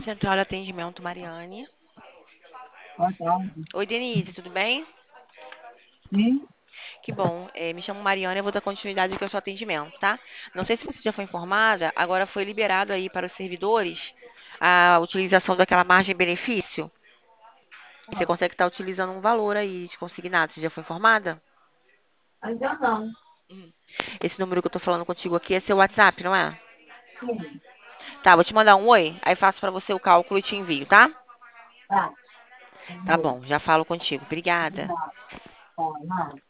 Central de Atendimento, Mariane. Boa tarde. Oi, Denise, tudo bem? Sim? Que bom. Me chamo Mariane, eu vou dar continuidade aqui ao seu atendimento, tá? Não sei se você já foi informada, agora foi liberado aí para os servidores a utilização daquela margem-benefício. Você Ah, consegue estar utilizando um valor aí de consignado. Você já foi informada? ainda não. Esse número que eu tô falando contigo aqui é seu WhatsApp, não é? Sim. Tá, vou te mandar um oi, aí faço pra você o cálculo e te envio, tá? Tá. Tá Vamos. bom, já falo contigo. Obrigada. Obrigada. Tá, nada.